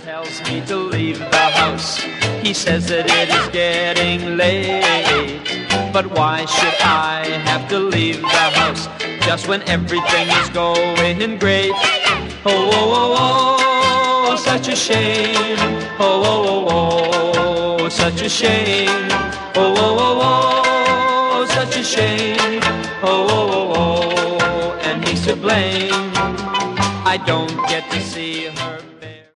tells me to leave the house. He says that it is getting late. But why should I have to leave the house just when everything is going great? Oh, oh, oh, oh, such a shame. Oh, oh, oh, oh, such a shame. Oh, oh, oh, oh, such a shame. Oh, oh, oh, oh, and he's to blame. I don't get to see her.